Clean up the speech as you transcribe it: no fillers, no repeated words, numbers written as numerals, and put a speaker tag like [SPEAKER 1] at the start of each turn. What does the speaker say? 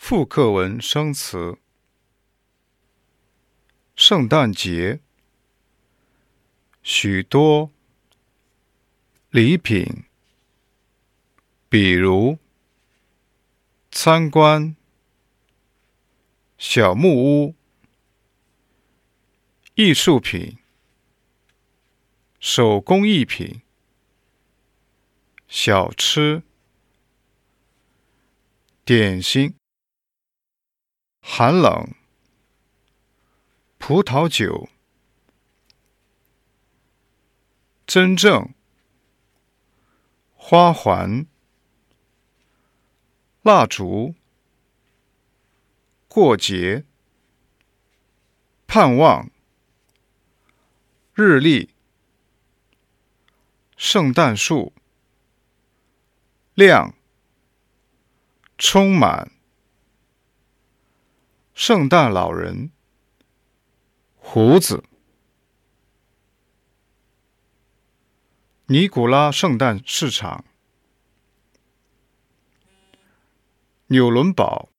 [SPEAKER 1] 复课文生词：圣诞节，许多礼品，比如参观小木屋、艺术品、手工艺品、小吃、点心、寒冷、葡萄酒、真正、花环、蜡烛、过节、盼望、日历、圣诞树、亮、充满、圣诞老人、胡子、尼古拉圣诞市场、纽伦堡、